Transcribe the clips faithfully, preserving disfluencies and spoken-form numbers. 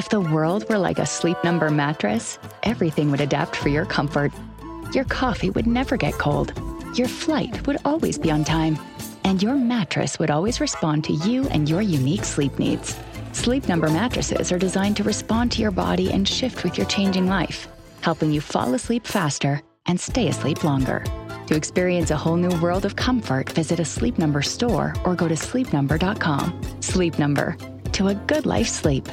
If the world were like a Sleep Number mattress, everything would adapt for your comfort. Your coffee would never get cold. Your flight would always be on time. And your mattress would always respond to you and your unique sleep needs. Sleep Number mattresses are designed to respond to your body and shift with your changing life, helping you fall asleep faster and stay asleep longer. To experience a whole new world of comfort, visit a Sleep Number store or go to sleep number dot com. Sleep Number. To a good life sleep.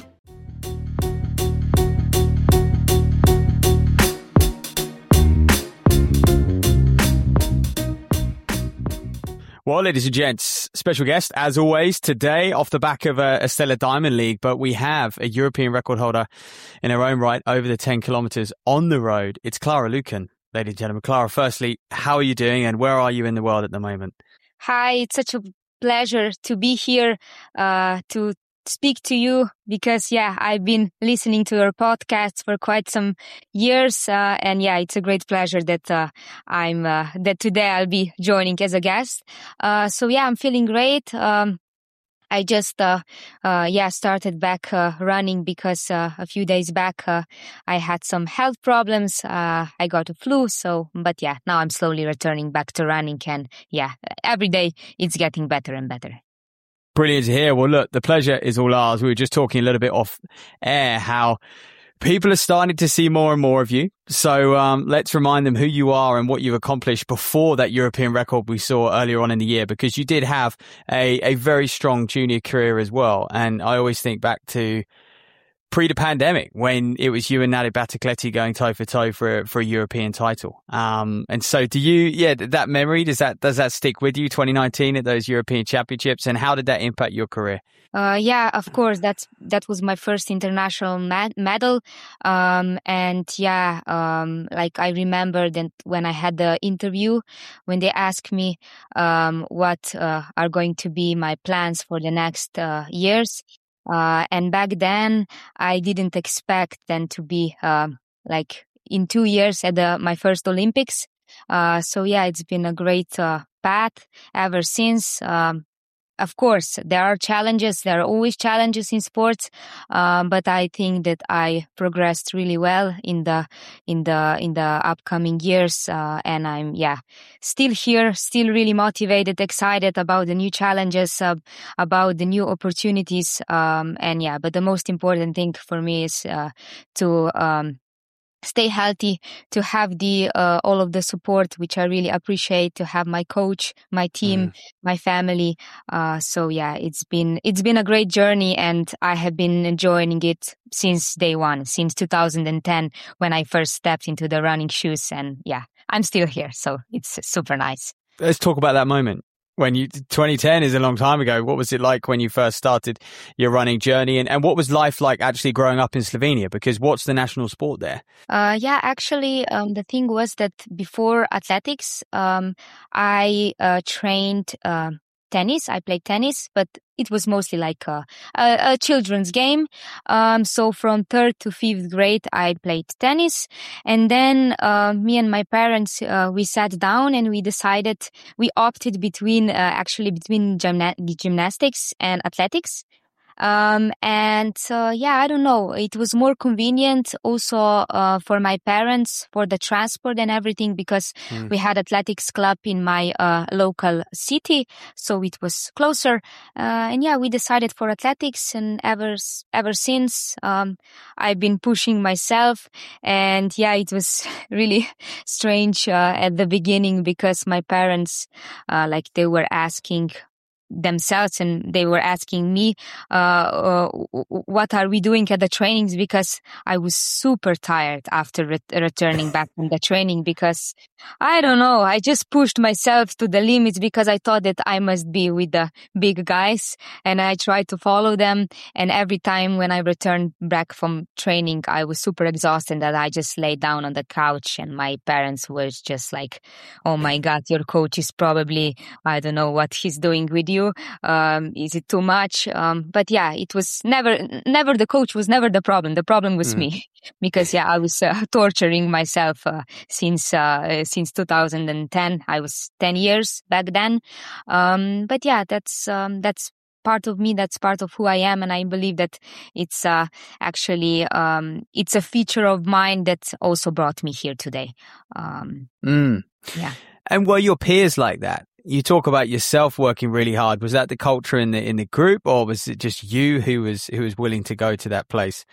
Well, ladies and gents, special guest, as always, today off the back of a, a Stellar Diamond League, but we have a European record holder in her own right over the ten kilometres on the road. It's Clara Lucan, ladies and gentlemen. Clara, firstly, how are you doing and where are you in the world at the moment? Hi, it's such a pleasure to be here uh, to speak to you because, yeah, I've been listening to your podcast for quite some years. Uh, and yeah, it's a great pleasure that uh, I'm, uh, that today I'll be joining as a guest. Uh, so yeah, I'm feeling great. Um, I just, uh, uh, yeah, started back, uh, running because, uh, a few days back, uh, I had some health problems. Uh, I got a flu. So, but yeah, now I'm slowly returning back to running and yeah, every day it's getting better and better. Brilliant to hear. Well, look, the pleasure is all ours. We were just talking a little bit off air how people are starting to see more and more of you. So um, let's remind them who you are and what you've accomplished before that European record we saw earlier on in the year, because you did have a, a very strong junior career as well. And I always think back to pre the pandemic when it was you and Nadia Battecletti going toe for toe for for a European title. Um, and so do you, yeah, that memory, does that, does that stick with you, twenty nineteen at those European Championships? And how did that impact your career? Uh, yeah, of course. That's, that was my first international med- medal. Um, and yeah, um, like I remember that when I had the interview, when they asked me, um, what, uh, are going to be my plans for the next, uh, years. Uh, and back then I didn't expect then to be, um, like in two years at the, my first Olympics. Uh, so yeah, it's been a great, uh, path ever since. Um, Of course, there are challenges. There are always challenges in sports, um, but I think that I progressed really well in the in the in the upcoming years, uh, and I'm yeah still here, still really motivated, excited about the new challenges, uh, about the new opportunities, um, and yeah. But the most important thing for me is uh, to um, stay healthy, to have the uh, all of the support, which I really appreciate, to have my coach, my team, mm. my family. Uh, so yeah, it's been it's been a great journey, and I have been enjoying it since day one, since two thousand ten when I first stepped into the running shoes, and yeah, I'm still here, so it's super nice. Let's talk about that moment. When you, twenty ten is a long time ago. What was it like when you first started your running journey? And, and what was life like actually growing up in Slovenia? Because what's the national sport there? Uh, yeah, actually, um, the thing was that before athletics, um, I uh, trained uh, tennis. I played tennis, but it was mostly like a, a, a children's game. Um, so from third to fifth grade, I played tennis. And then uh, me and my parents, uh, we sat down and we decided, we opted between, uh, actually between gymna- gymnastics and athletics. Um, and, uh, yeah, I don't know. It was more convenient also, uh, for my parents, for the transport and everything, because mm. we had athletics club in my, uh, local city. So it was closer. Uh, and yeah, we decided for athletics, and ever, ever since, um, I've been pushing myself. And yeah, it was really strange, uh, at the beginning, because my parents, uh, like they were asking themselves and they were asking me, uh, uh, what are we doing at the trainings? Because I was super tired after re- returning back from the training, because I don't know, I just pushed myself to the limits because I thought that I must be with the big guys, and I tried to follow them. And every time when I returned back from training, I was super exhausted that I just lay down on the couch, and my parents were just like, oh my God, your coach is probably, I don't know what he's doing with you. Um, is it too much? Um, but yeah, it was never, never the coach was never the problem. The problem was mm. me, because yeah, I was uh, torturing myself uh, since uh, since two thousand ten. I was ten years back then. Um, but yeah, that's um, that's part of me. That's part of who I am. And I believe that it's uh, actually, um, it's a feature of mine that also brought me here today. Um, mm. Yeah. And were your peers like that? You talk about yourself working really hard. Was that the culture in the in the group, or was it just you who was who was willing to go to that place?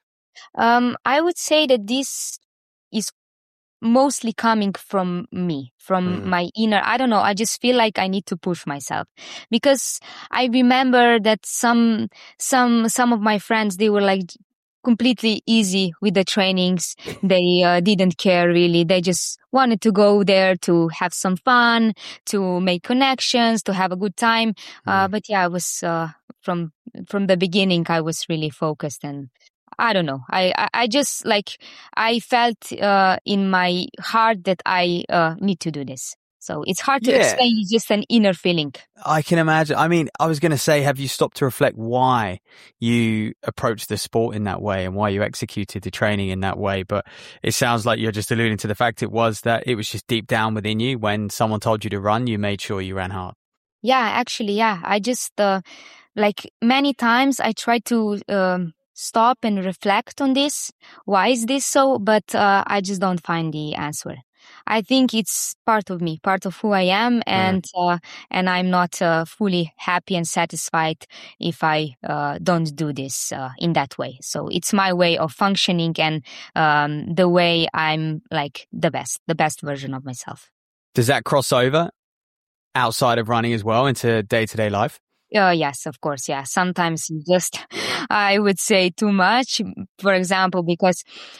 Um, I would say that this is mostly coming from me, from Mm. my inner. I don't know. I just feel like I need to push myself, because I remember that some some some of my friends, they were like completely easy with the trainings. They uh, didn't care really. They just wanted to go there to have some fun, to make connections, to have a good time. Uh, Mm. but yeah, I was uh, from from the beginning. I was really focused, and I don't know. I I, I just like I felt uh, in my heart that I uh, need to do this. So it's hard to Yeah. explain. It's just an inner feeling. I can imagine. I mean, I was going to say, have you stopped to reflect why you approached the sport in that way and why you executed the training in that way? But it sounds like you're just alluding to the fact it was that it was just deep down within you. When someone told you to run, you made sure you ran hard. Yeah, actually, yeah. I just, uh, like many times I try to um, stop and reflect on this. Why is this so? But uh, I just don't find the answer. I think it's part of me, part of who I am, and uh, and I'm not uh, fully happy and satisfied if I uh, don't do this uh, in that way. So it's my way of functioning, and um, the way I'm like the best, the best version of myself. Does that cross over outside of running as well into day-to-day life? Uh, yes, of course. Yeah. Sometimes just, I would say too much, for example, because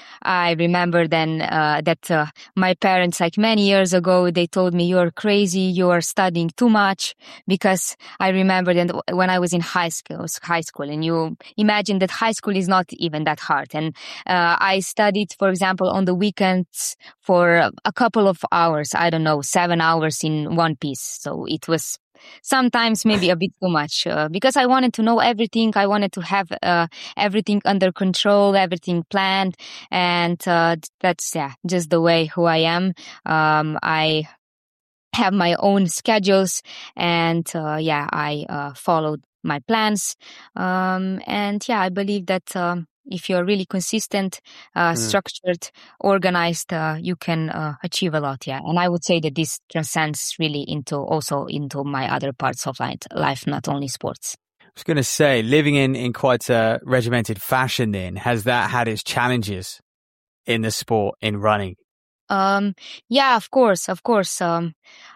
I remember then uh, that uh, my parents, like many years ago, they told me, you're crazy, you're studying too much. Because I remember then when I was in high school, high school, and you imagine that high school is not even that hard. And uh, I studied, for example, on the weekends for a couple of hours, I don't know, seven hours in one piece. So it was sometimes maybe a bit too much uh, because I wanted to know everything. I wanted to have uh, everything under control, everything planned. And uh, that's, yeah, just the way who I am. Um, I have my own schedules, and uh, yeah, I uh, followed my plans. Um, and yeah, I believe that um, if you're really consistent, uh, Mm. structured, organized, uh, you can uh, achieve a lot. Yeah, and I would say that this transcends really into also into my other parts of life, life not only sports. I was going to say, living in, in quite a regimented fashion then, has that had its challenges in the sport, in running? Um, yeah, of course, of course. Um,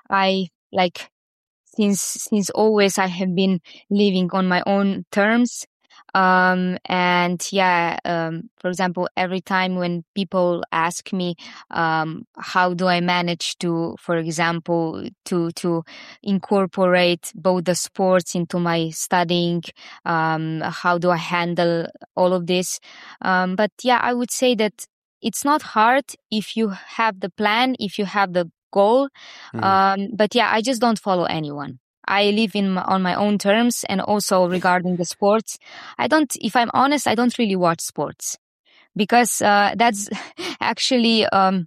I like since since always I have been living on my own terms. Um, and yeah, um, for example, every time when people ask me, um, how do I manage to, for example, to, to incorporate both the sports into my studying, um, how do I handle all of this? Um, but yeah, I would say that it's not hard if you have the plan, if you have the goal. Mm. Um, but yeah, I just don't follow anyone. I live in my, on my own terms. And also regarding the sports, I don't, if I'm honest, I don't really watch sports because uh, that's actually, um,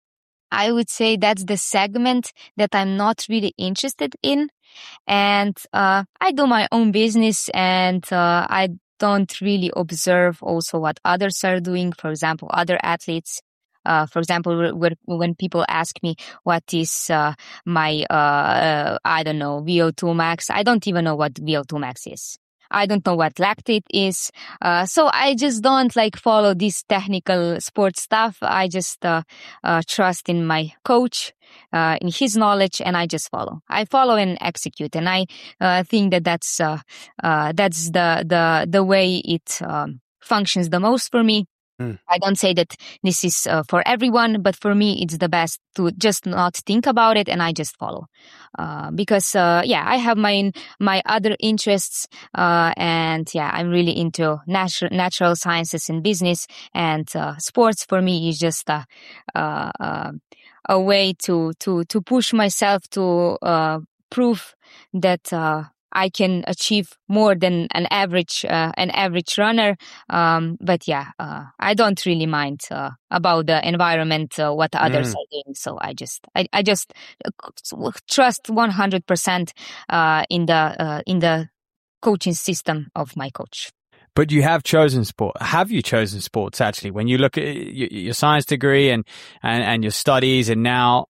I would say that's the segment that I'm not really interested in. And uh, I do my own business, and uh, I don't really observe also what others are doing. For example, other athletes. Uh, for example, when, when people ask me what is uh, my, uh, uh, I don't know, V O two max, I don't even know what V O two max is. I don't know what lactate is. Uh, so I just don't like follow this technical sports stuff. I just uh, uh, trust in my coach, uh, in his knowledge, and I just follow. I follow and execute, and I uh, think that that's uh, uh, that's the the the way it um, functions the most for me. Mm. I don't say that this is uh, for everyone, but for me, it's the best to just not think about it, and I just follow. Uh, because, uh, yeah, I have my my other interests, uh, and yeah, I'm really into natural natural sciences and business, and uh, sports for me is just a uh, uh, a way to to to push myself to uh, prove that. Uh, I can achieve more than an average uh, an average runner, um, but yeah, uh, I don't really mind uh, about the environment, uh, what others Mm. are doing. So I just I, I just trust one hundred percent uh, in the uh, in the coaching system of my coach. But you have chosen sport. Have you chosen sports actually? When you look at your science degree and, and, and your studies, and now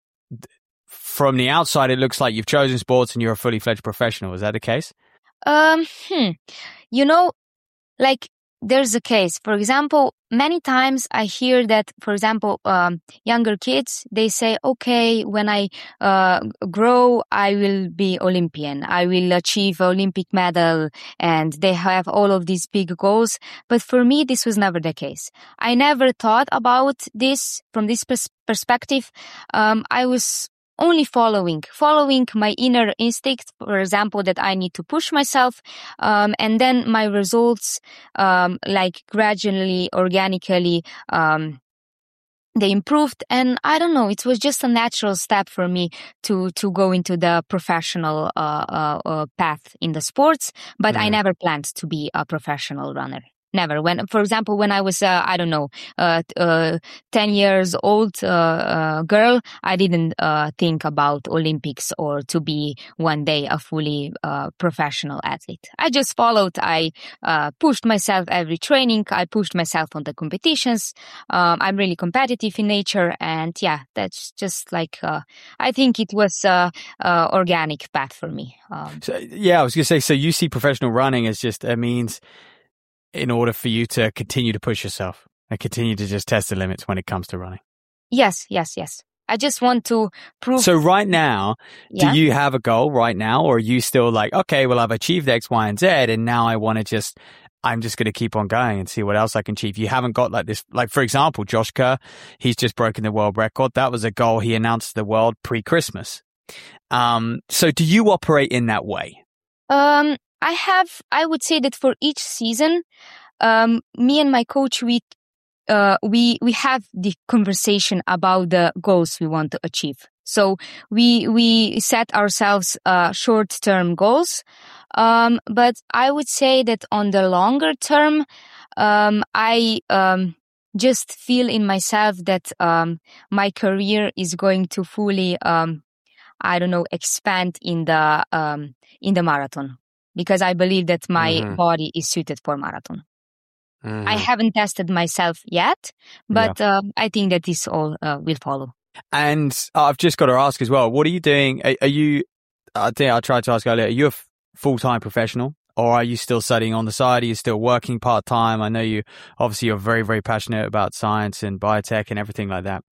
from the outside, it looks like you've chosen sports and you're a fully fledged professional. Is that the case? Um, hmm. You know, like there's a case. For example, many times I hear that, for example, um, younger kids, they say, okay, when I uh, grow, I will be Olympian. I will achieve Olympic medal, and they have all of these big goals. But for me, this was never the case. I never thought about this from this pers- perspective. Um, I was only following, following my inner instinct, for example, that I need to push myself. Um, and then my results, um, like gradually, organically, um, they improved. And I don't know, it was just a natural step for me to, to go into the professional, uh, uh, uh path in the sports. But mm. I never planned to be a professional runner. Never. When, for example, when I was, uh, I don't know, uh, uh, ten years old, uh, uh, girl, I didn't, uh, think about Olympics or to be one day a fully, uh, professional athlete. I just followed. I, uh, pushed myself every training. I pushed myself on the competitions. Um, I'm really competitive in nature. And yeah, that's just like, uh, I think it was, uh, uh, organic path for me. Um, so, yeah, I was going to say, so you see professional running as just, it means, in order for you to continue to push yourself and continue to just test the limits when it comes to running. Yes, yes, yes. I just want to prove. So right now, yeah. do you have a goal right now, or are you still like, okay, well, I've achieved X, Y, and Z, and now I want to just, I'm just going to keep on going and see what else I can achieve. You haven't got like this, like, for example, Josh Kerr, he's just broken the world record. That was a goal he announced to the world pre-Christmas. Um, so do you operate in that way? Um, I have, I would say that for each season, um, me and my coach, we, uh, we, we have the conversation about the goals we want to achieve. So we, we set ourselves, uh, short-term goals. Um, but I would say that on the longer term, um, I, um, just feel in myself that, um, my career is going to fully, um, I don't know, expand in the, um, in the marathon. Because I believe that my mm-hmm. body is suited for marathon. Mm-hmm. I haven't tested myself yet, but yeah. uh, I think that this all uh, will follow. And uh, I've just got to ask as well, what are you doing? Are, are you, I think I tried to ask earlier, are you a f- full-time professional, or are you still studying on the side? Are you still working part-time? I know you, obviously you're very, very passionate about science and biotech and everything like that.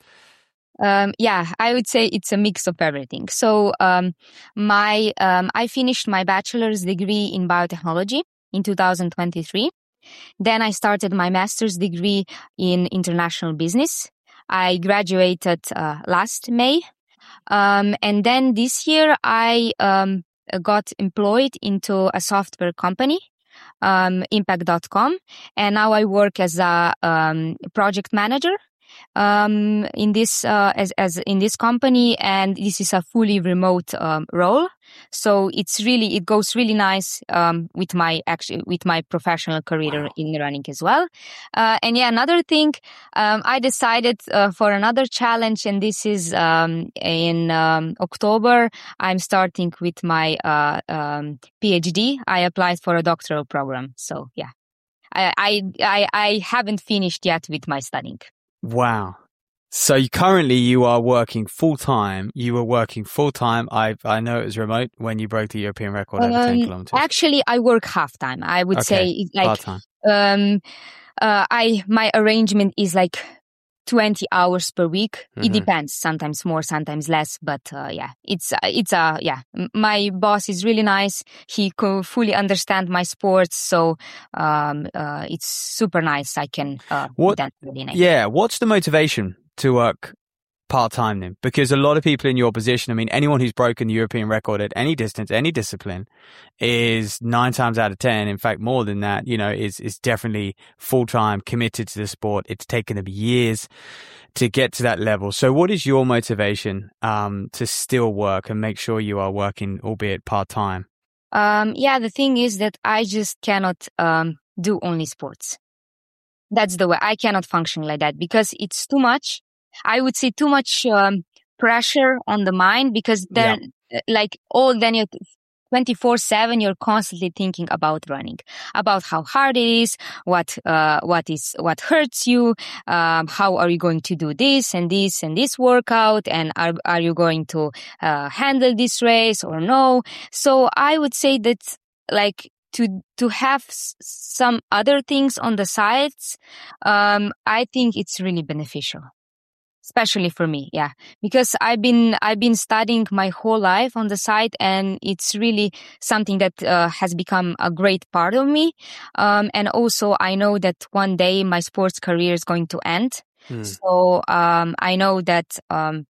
Um, yeah, I would say it's a mix of everything. So, um, my, um, I finished my bachelor's degree in biotechnology in two thousand twenty-three. Then I started my master's degree in international business. I graduated, uh, last May. Um, and then this year I, um, got employed into a software company, um, impact dot com. And now I work as a, um, project manager. Um, in this, uh, as, as in this company, and this is a fully remote, um, role. So it's really, it goes really nice, um, with my, actually, with my professional career wow. in running as well. Uh, and yeah, another thing, um, I decided, uh, for another challenge, and this is, um, in, um, October, I'm starting with my, uh, um, PhD. I applied for a doctoral program. So yeah, I, I, I, I haven't finished yet with my studying. Wow. So you, currently you are working full time. You were working full time. I I know it was remote when you broke the European record over um, ten kilometers. Actually, I work half time. I would okay. say like part-time. um uh I my arrangement is like twenty hours per week. Mm-hmm. It depends. Sometimes more, sometimes less. But uh, yeah, it's uh, it's uh yeah. My boss is really nice. He co- fully understands my sports, so um uh it's super nice. I can uh what, yeah. What's the motivation to work part-time then? Because a lot of people in your position, I mean, anyone who's broken the European record at any distance, any discipline, is nine times out of ten, in fact, more than that, you know, is, is definitely full-time, committed to the sport. It's taken them years to get to that level. So what is your motivation, um, to still work and make sure you are working, albeit part-time? Um, yeah, the thing is that I just cannot, um, do only sports. That's the way. I cannot function like that because it's too much. I would say too much um, pressure on the mind because then, yeah. like, all then you twenty-four seven, you're constantly thinking about running, about how hard it is, what, uh, what is, what hurts you, um, how are you going to do this and this and this workout, and are, are you going to, uh, handle this race or no? So I would say that, like, to, to have s- some other things on the sides, um, I think it's really beneficial. Especially for me, yeah, because I've been I've been studying my whole life on the side, and it's really something that uh, has become a great part of me. Um, and also, I know that one day my sports career is going to end, mm. so um, I know that um,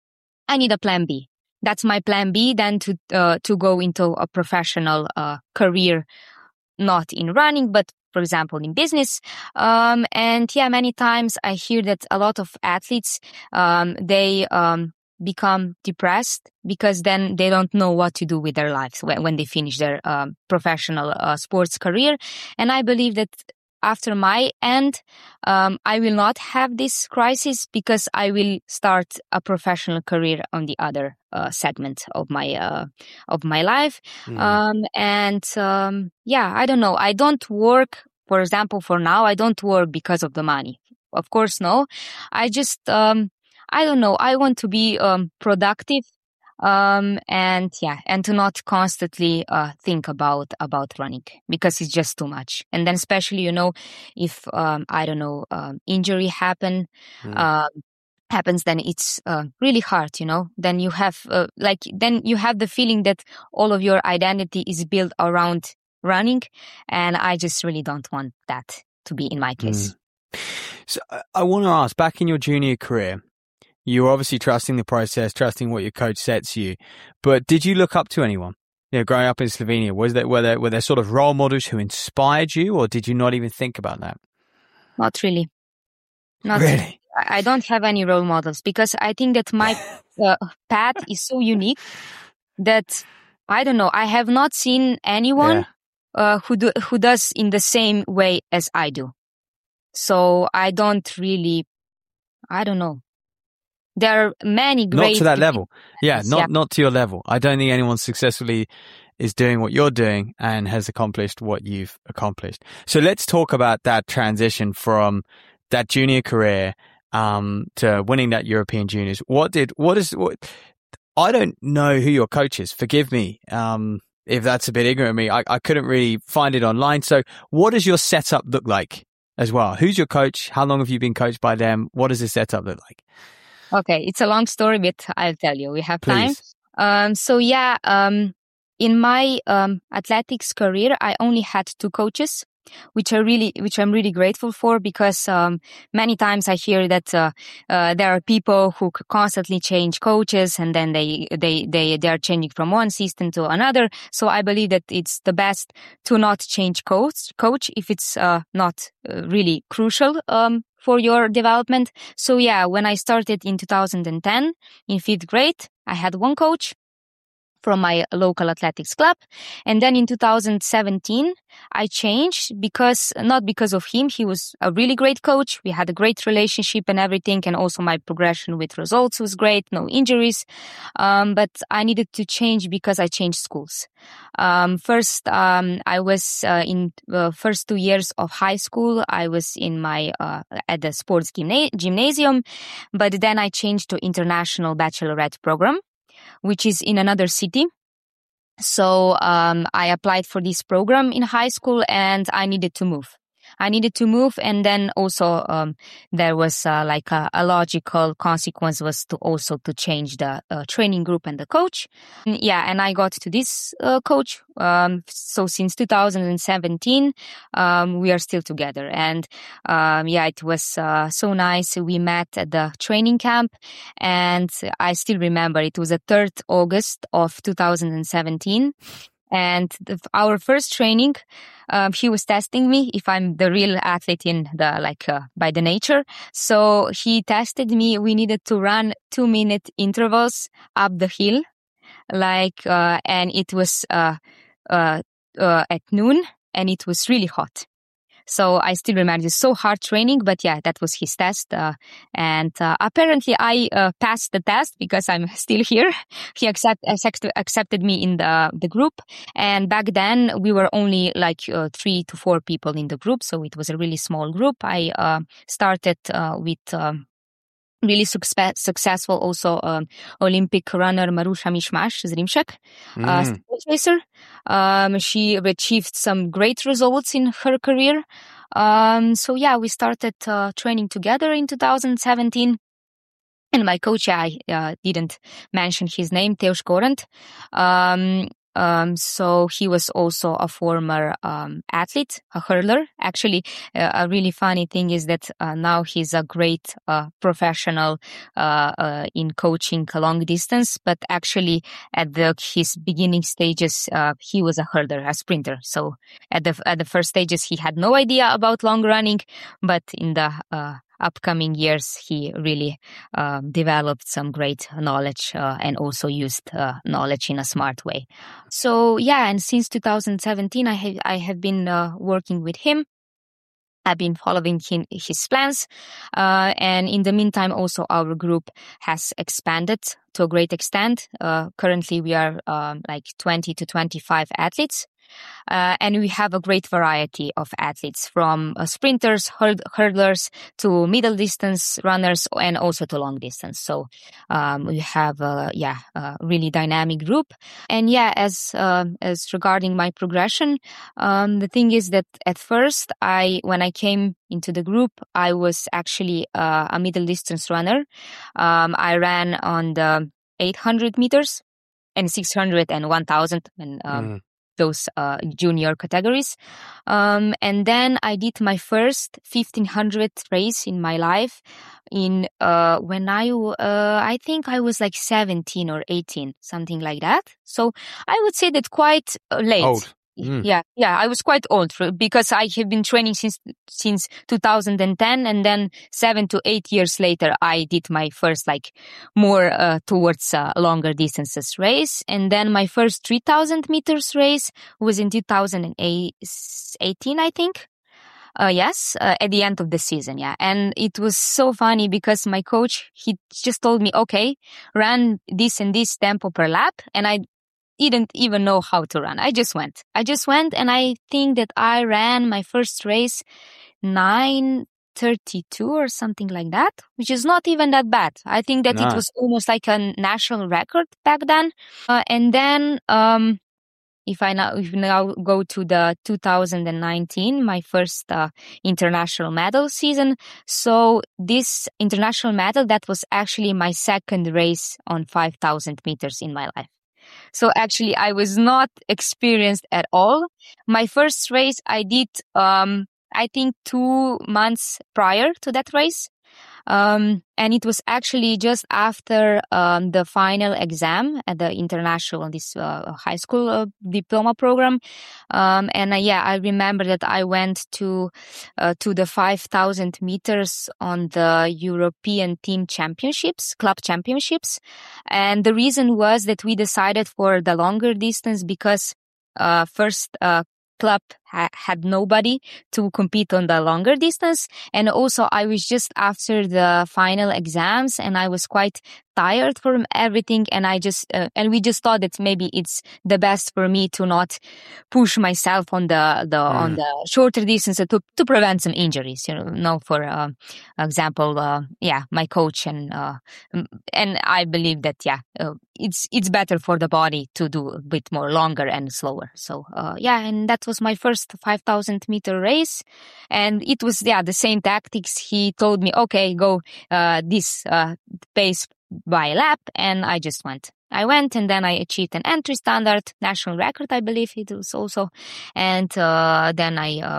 I need a plan B. That's my plan B. Then to uh, to go into a professional uh, career, not in running, but for example, in business. Um, and yeah, many times I hear that a lot of athletes, um, they, um, become depressed because then they don't know what to do with their lives when, when they finish their, um, professional, uh, sports career. And I believe that after my end, um, I will not have this crisis because I will start a professional career on the other uh, segment of my uh, of my life. Mm. Um, and um, yeah, I don't know. I don't work, for example, for now, I don't work because of the money. Of course, no. I just, um, I don't know. I want to be um, productive. Um, and yeah, and to not constantly, uh, think about, about running because it's just too much. And then especially, you know, if, um, I don't know, um, injury happen, mm. um, happens, then it's, uh, really hard, you know, then you have, uh, like, then you have the feeling that all of your identity is built around running. And I just really don't want that to be in my case. Mm. So I want to ask, back in your junior career, you were obviously trusting the process, trusting what your coach sets you. But did you look up to anyone? You know, growing up in Slovenia, was there, were there, were there sort of role models who inspired you, or did you not even think about that? Not really. Not really. I don't have any role models because I think that my uh, path is so unique that I don't know. I have not seen anyone yeah. uh, who do, who does in the same way as I do. So I don't really, I don't know. There are many great... Not to that level. Yeah, not, yeah. not to your level. I don't think anyone successfully is doing what you're doing and has accomplished what you've accomplished. So let's talk about that transition from that junior career um, to winning that European Juniors. What did, what is, what, I don't know who your coach is. Forgive me um, if that's a bit ignorant of me. I, I couldn't really find it online. So what does your setup look like as well? Who's your coach? How long have you been coached by them? What does the setup look like? Okay, it's a long story, but I'll tell you. We have Please. time. Um, so yeah, um, in my um, athletics career, I only had two coaches, which are really, which I'm really grateful for because um, many times I hear that uh, uh, there are people who constantly change coaches and then they they they they are changing from one system to another. So I believe that it's the best to not change coach coach if it's uh, not uh, really crucial. Um, for your development. So yeah, when I started in two thousand ten in fifth grade, I had one coach from my local athletics club. And then in two thousand seventeen, I changed because, not because of him, he was a really great coach. We had a great relationship and everything. And also my progression with results was great, no injuries. Um, but I needed to change because I changed schools. Um, first, um, I was, uh, in the first two years of high school, I was in my, uh, at the sports gymna- gymnasium, but then I changed to international bachelorette program, which is in another city. So, um, I applied for this program in high school and I needed to move. I needed to move. And then also, um, there was, uh, like a, a logical consequence was to also to change the uh, training group and the coach. And yeah. And I got to this, uh, coach. Um, so since two thousand seventeen, um, we are still together. And, um, yeah, it was, uh, so nice. We met at the training camp and I still remember it was the third of August of two thousand seventeen. And the, our first training, um, he was testing me if I'm the real athlete in the, like, uh, by the nature. So he tested me. We needed to run two minute intervals up the hill, like, uh, and it was, uh, uh, uh, at noon and it was really hot. So I still remember it's so hard training, but yeah, that was his test. Uh, and uh, apparently I uh, passed the test because I'm still here. He accept, accept, accepted me in the, the group. And back then we were only like uh, three to four people in the group. So it was a really small group. I uh, started uh, with... Um, really success, successful also um, Olympic runner Marusha Mishmash Zrimšek, mm. uh, sprint racer. Um, she achieved some great results in her career. Um, so yeah, we started uh, training together in two thousand seventeen. And my coach, I uh, didn't mention his name, Teusz Gorant. Um, Um, so he was also a former um, athlete, a hurdler. Actually, uh, a really funny thing is that uh, now he's a great uh, professional uh, uh, in coaching long distance. But actually, at the his beginning stages, uh, he was a hurdler, a sprinter. So at the at the first stages, he had no idea about long running, but in the uh, upcoming years, he really uh, developed some great knowledge uh, and also used uh, knowledge in a smart way. So yeah, and since two thousand seventeen, I have I have been uh, working with him. I've been following him, his plans, uh, and in the meantime, also our group has expanded to a great extent. Uh, currently, we are um, like twenty to twenty-five athletes. Uh, and we have a great variety of athletes, from uh, sprinters, hurd- hurdlers, to middle distance runners, and also to long distance. So um, we have, uh, yeah, a really dynamic group. And yeah, as uh, as regarding my progression, um, the thing is that at first, I when I came into the group, I was actually uh, a middle distance runner. Um, I ran on the eight hundred meters and six hundred and one thousand and um, mm. those uh, junior categories. Um, and then I did my first fifteen hundred race in my life in uh, when I, uh, I think I was like seventeen or eighteen, something like that. So I would say that quite uh, late. Old. Mm. Yeah, yeah, I was quite old for, because I have been training since since two thousand ten, and then seven to eight years later, I did my first like more uh, towards uh, longer distances race, and then my first three thousand meters race was in two thousand eighteen, I think. Uh, yes, uh, at the end of the season, yeah. And it was so funny because my coach, he just told me, okay, run this and this tempo per lap, and I didn't even know how to run. I just went. I just went, and I think that I ran my first race nine thirty-two or something like that, which is not even that bad. I think that no. It was almost like a national record back then. Uh, and then, um, if I now, if now go to the two thousand nineteen, my first uh, international medal season. So this international medal, that was actually my second race on five thousand meters in my life. So actually, I was not experienced at all. My first race I did, um, I think two months prior to that race. Um, and it was actually just after um, the final exam at the international, this uh, high school uh, diploma program. Um, and uh, yeah, I remember that I went to uh, to the five thousand meters on the European team championships, club championships. And the reason was that we decided for the longer distance because uh, first uh, club ha- had nobody to compete on the longer distance. And also I was just after the final exams and I was quite tired from everything. And I just, uh, and we just thought that maybe it's the best for me to not push myself on the, the, mm. on the shorter distance to, to prevent some injuries, you know, no, for, uh, example, uh, yeah, my coach and, uh, and I believe that, yeah, uh, it's, it's better for the body to do a bit more longer and slower. So, uh, yeah, and that was my first five thousand meter race. And it was, yeah, the same tactics. He told me, okay, go, uh, this, uh, pace by lap. And I just went. I went and then I achieved an entry standard, national record, I believe it was also. And, uh, then I, uh,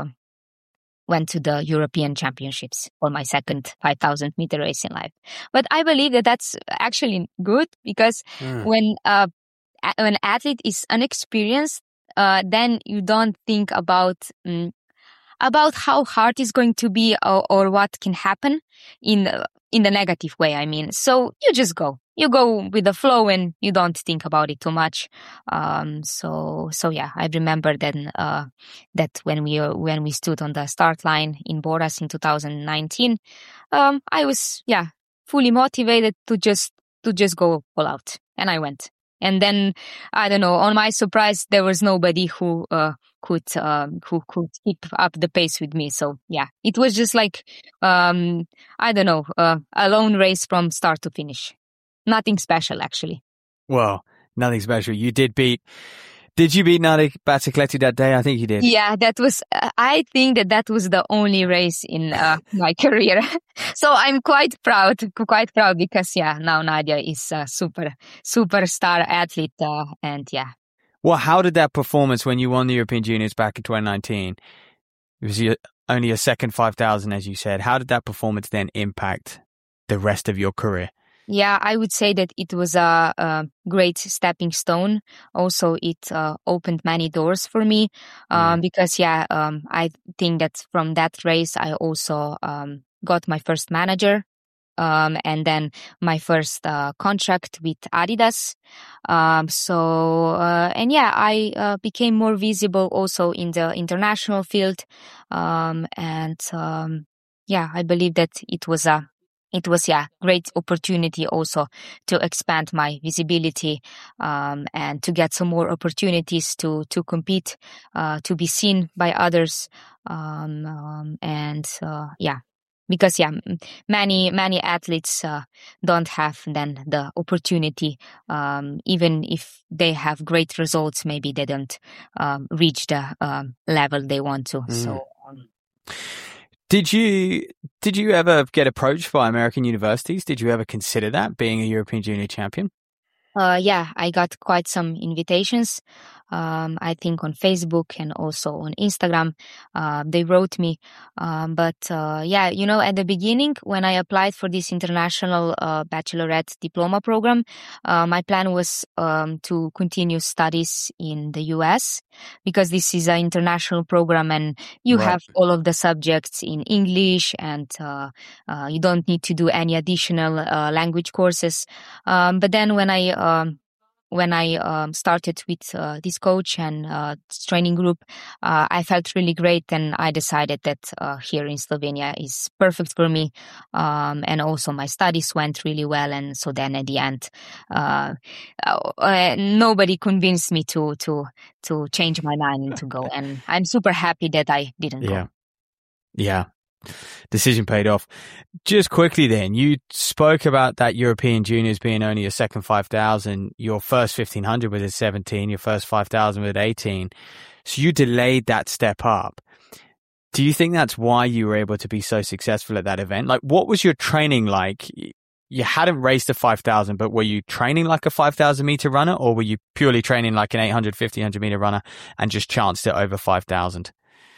went to the European Championships for my second five thousand meter race in life. But I believe that that's actually good because mm. when, uh, when an athlete is unexperienced, uh, then you don't think about, um, about how hard it's going to be or, or what can happen in, uh, in the negative way. I mean, so you just go. you go with the flow and you don't think about it too much. Um, so, so yeah, I remember then, uh, that when we, uh, when we stood on the start line in Boras in two thousand nineteen, um, I was, yeah, fully motivated to just, to just go all out. And I went. And then, I don't know, on my surprise, there was nobody who, uh, could, um, who could keep up the pace with me. So yeah, it was just like, um, I don't know, uh, a lone race from start to finish. Nothing special, actually. Well, nothing special. You did beat, did you beat Nadia Baciocletti that day? I think you did. Yeah, that was, uh, I think that that was the only race in uh, my career. So I'm quite proud, quite proud because, yeah, now Nadia is a super, superstar athlete. Uh, and yeah. Well, how did that performance when you won the European Juniors back in twenty nineteen? It was your, only a second five thousand, as you said. How did that performance then impact the rest of your career? Yeah, I would say that it was a, a great stepping stone. Also, it uh, opened many doors for me um, mm. because, yeah, um, I think that from that race, I also um, got my first manager um, and then my first uh, contract with Adidas. Um, so, uh, and yeah, I uh, became more visible also in the international field. Um, and um, yeah, I believe that it was a It was, yeah, great opportunity also to expand my visibility um, and to get some more opportunities to to compete, uh, to be seen by others, um, um, and uh, yeah, because yeah, many many athletes uh, don't have then the opportunity, um, even if they have great results, maybe they don't um, reach the um, level they want to. Mm. So. Um, Did you did you ever get approached by American universities? Did you ever consider that, being a European Junior champion? Uh, yeah, I got quite some invitations. Um, I think on Facebook and also on Instagram, uh, they wrote me. Um, but, uh, yeah, you know, at the beginning, when I applied for this international, uh, bachelorette diploma program, uh, my plan was, um, to continue studies in the U S because this is an international program and you right. have all of the subjects in English and, uh, uh, you don't need to do any additional, uh, language courses. Um, but then when I, um, When I um, started with uh, this coach and uh, training group, uh, I felt really great, and I decided that uh, here in Slovenia is perfect for me. Um, and also my studies went really well, and so then at the end, uh, uh, nobody convinced me to to to change my mind and to go. And I'm super happy that I didn't yeah. go. Yeah. Decision paid off. Just quickly then, you spoke about that European Juniors being only a second five thousand. Your first fifteen hundred was at seventeen, your first five thousand was at eighteen. So you delayed that step up. Do you think that's why you were able to be so successful at that event? Like, what was your training like? You hadn't raced a five thousand, but were you training like a five thousand meter runner, or were you purely training like an eight hundred, fifteen hundred meter runner and just chanced it over five thousand?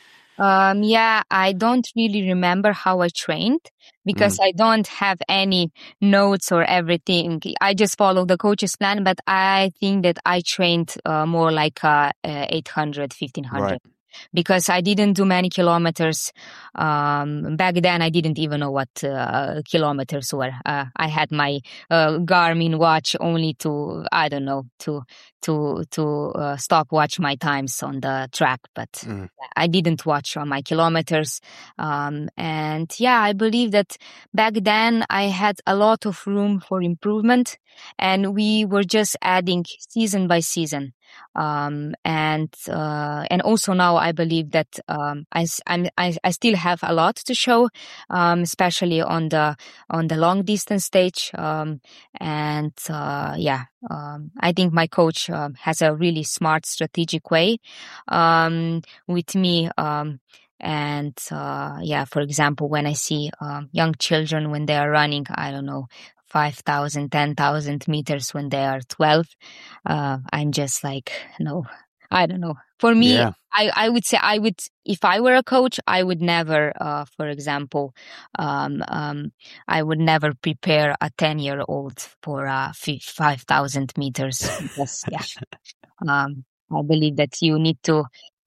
Um, yeah, I don't really remember how I trained because mm. I don't have any notes or everything. I just follow the coach's plan, but I think that I trained uh, more like uh, uh, eight hundred, fifteen hundred. Right. Because I didn't do many kilometers. Um, back then, I didn't even know what uh, kilometers were. Uh, I had my uh, Garmin watch only to, I don't know, to to to uh, stop watch my times on the track. But mm. I didn't watch on my kilometers. Um, and yeah, I believe that back then I had a lot of room for improvement, and we were just adding season by season. Um, and, uh, and also now I believe that, um, I, I'm, I, I still have a lot to show, um, especially on the, on the long distance stage. Um, and, uh, yeah, um, I think my coach, uh, has a really smart strategic way, um, with me, um, And, uh, yeah, for example, when I see, um, young children when they are running, I don't know, five thousand, ten thousand meters when they are twelve, uh, I'm just like, no, I don't know. For me, yeah. I, I would say I would, if I were a coach, I would never, uh, for example, um, um, I would never prepare a ten year old for, uh, five thousand meters. Because, yeah, um, I believe that you need to,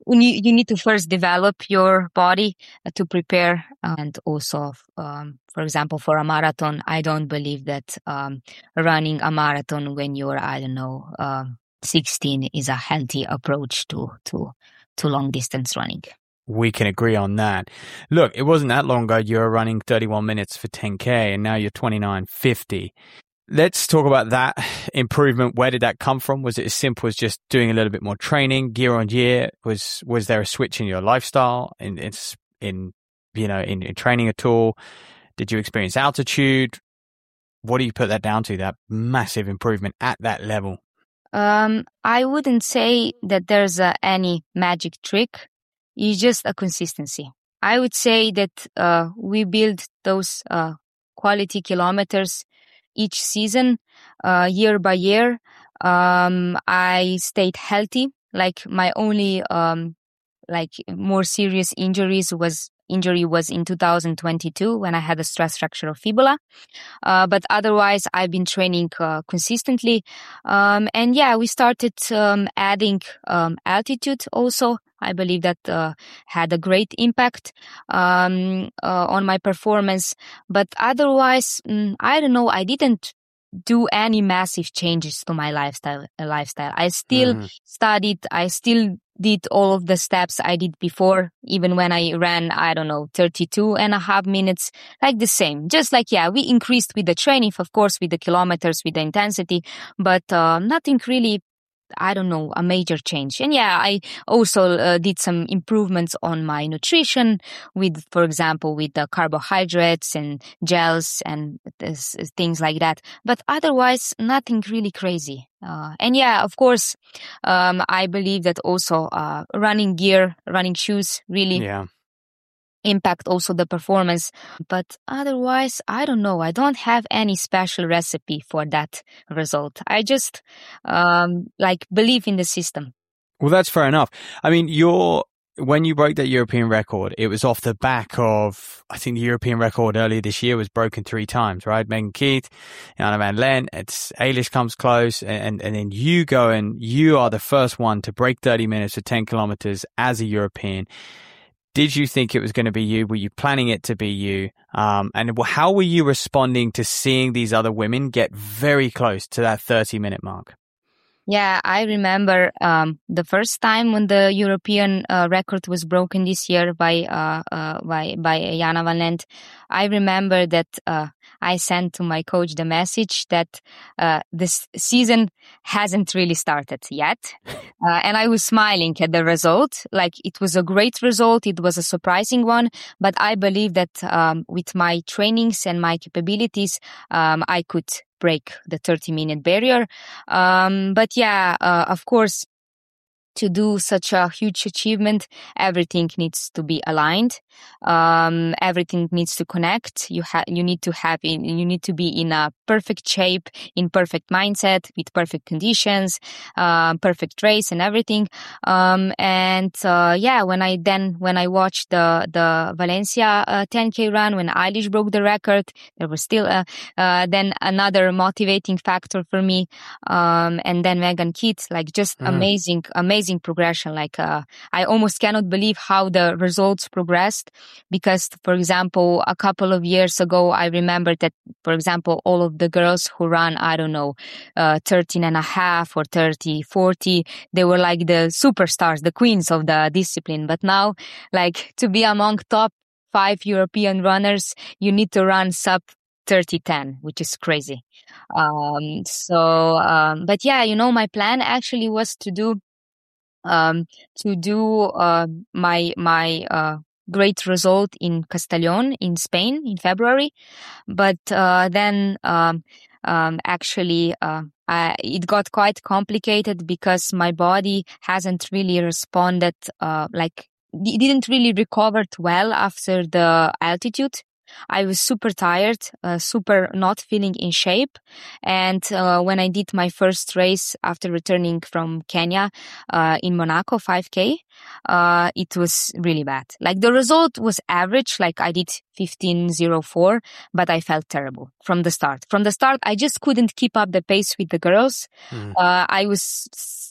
you, you need to first develop your body uh, to prepare. And also, um, for example, for a marathon, I don't believe that um, running a marathon when you're, I don't know, um, sixteen is a healthy approach to, to, to long distance running. We can agree on that. Look, it wasn't that long ago you were running thirty-one minutes for ten K and now you're twenty-nine fifty. Let's talk about that improvement. Where did that come from? Was it as simple as just doing a little bit more training year on year? Was was there a switch in your lifestyle, in in, in you know in, in training at all? Did you experience altitude? What do you put that down to? That massive improvement at that level? Um, I wouldn't say that there's uh, any magic trick. It's just a consistency. I would say that uh, we build those uh, quality kilometers each season, uh, year by year. Um, I stayed healthy. Like my only um, like more serious injuries was injury was in two thousand twenty-two when I had a stress fracture of fibula. Uh, but otherwise, I've been training uh, consistently. Um, and yeah, we started um, adding um, altitude also. I believe that uh, had a great impact um, uh, on my performance. But otherwise, mm, I don't know, I didn't do any massive changes to my lifestyle. Uh, lifestyle. I still mm. studied. I still did all of the steps I did before, even when I ran, I don't know, thirty-two and a half minutes, like the same. Just like, yeah, we increased with the training, of course, with the kilometers, with the intensity, but uh, nothing really, I don't know, a major change. And yeah, I also uh, did some improvements on my nutrition with, for example, with the carbohydrates and gels and this, things like that. But otherwise, nothing really crazy. Uh, and yeah, of course, um, I believe that also uh, running gear, running shoes really yeah. impact also the performance. But otherwise, I don't know. I don't have any special recipe for that result. I just um, like believe in the system. Well, that's fair enough. I mean, you're when you broke that European record, it was off the back of, I think the European record earlier this year was broken three times, right? Megan Keith, Jana Van Lent, it's Eilish comes close, and, and then you go and you are the first one to break thirty minutes for ten kilometers as a European. Did you think it was going to be you? Were you planning it to be you? Um, and how were you responding to seeing these other women get very close to that thirty minute mark? Yeah, I remember um, the first time when the European uh, record was broken this year by uh, uh, by by Jana Van Lent. I remember that uh, I sent to my coach the message that uh, this season hasn't really started yet, uh, and I was smiling at the result. Like, it was a great result, it was a surprising one, but I believe that um, with my trainings and my capabilities, um, I could break the thirty minute barrier. Um, but yeah, uh, of course, to do such a huge achievement, everything needs to be aligned. Um, everything needs to connect. You have, you need to have, in, you need to be in a perfect shape, in perfect mindset, with perfect conditions, uh, perfect race and everything. Um, and, uh, yeah, when I then, when I watched the, the Valencia, uh, ten K run, when Eilish broke the record, there was still, a, uh, then another motivating factor for me. Um, and then Megan Keith, like, just mm. amazing, amazing. Amazing progression. Like, uh, I almost cannot believe how the results progressed, because, for example, a couple of years ago, I remember that, for example, all of the girls who run, I don't know, uh, thirteen and a half or thirty, forty, they were like the superstars, the queens of the discipline. But now, like, to be among top five European runners, you need to run sub thirty ten, which is crazy. Um, so, um, but yeah, you know, my plan actually was to do Um, to do uh, my my uh, great result in Castellón in Spain in February, but uh, then um, um, actually uh, I, it got quite complicated because my body hasn't really responded, uh, like it didn't really recover well after the altitude. I was super tired, uh, super not feeling in shape. And uh, when I did my first race after returning from Kenya uh, in Monaco, five K, uh, it was really bad. Like, the result was average, like I did fifteen oh four, but I felt terrible from the start. From the start, I just couldn't keep up the pace with the girls. Mm. Uh, I was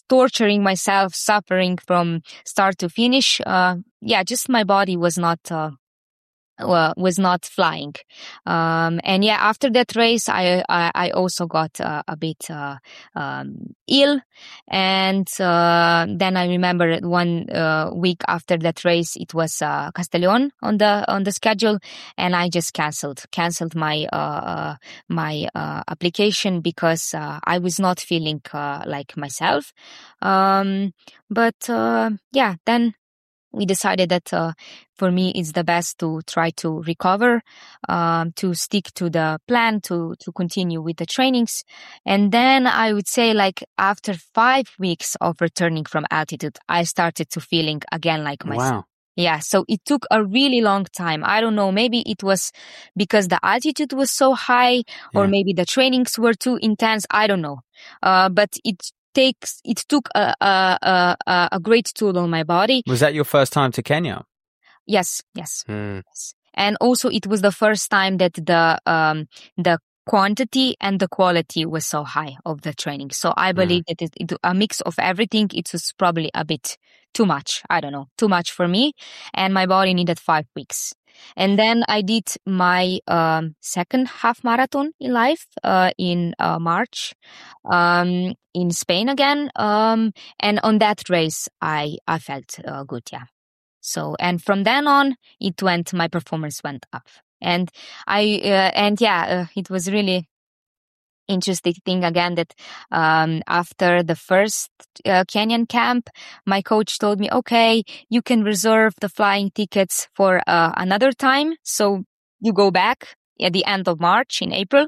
torturing myself, suffering from start to finish. Uh, yeah, just my body was not, uh, uh, was not flying. Um, and yeah, after that race, I, I, I also got uh, a bit, uh, um, ill. And, uh, then I remember one, uh, week after that race, it was, uh, Castellón on the, on the schedule. And I just canceled, canceled my, uh, uh my, uh, application because, uh, I was not feeling, uh, like myself. Um, but, uh, yeah, then we decided that uh, for me it's the best to try to recover, um, to stick to the plan, to to continue with the trainings. And then I would say like after five weeks of returning from altitude, I started to feeling again like myself. Wow. Yeah, so it took a really long time. I don't know, maybe it was because the altitude was so high or Yeah. maybe the trainings were too intense. I don't know. Uh, but it takes, it took a, a, a, a great toll on my body. Was that your first time to Kenya? Yes, yes, Hmm. yes. And also it was the first time that the, um, the quantity and the quality was so high of the training. So I believe that it, it, a mix of everything, it was probably a bit too much. I don't know, too much for me. And my body needed five weeks. And then I did my um, second half marathon in life uh, in uh, March um, in Spain again. Um, and on that race, I, I felt uh, good, yeah. So, and from then on, it went, my performance went up. And I, uh, and yeah, uh, it was really interesting thing again that um, after the first uh, Kenyan camp, my coach told me, okay, you can reserve the flying tickets for uh, another time. So you go back at the end of March in April.